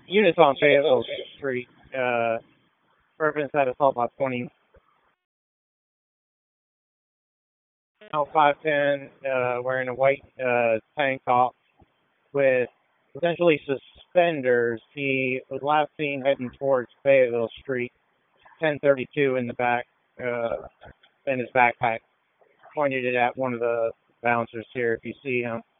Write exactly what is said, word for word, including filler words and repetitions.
units on Fayetteville Street. Uh, residents had assault about twenty. Now five ten, uh, wearing a white uh, tank top with essentially suspenders. He was last seen heading towards Fayetteville Street, ten thirty-two in the back, uh, in his backpack. Pointed it at one of the bouncers here if you see him.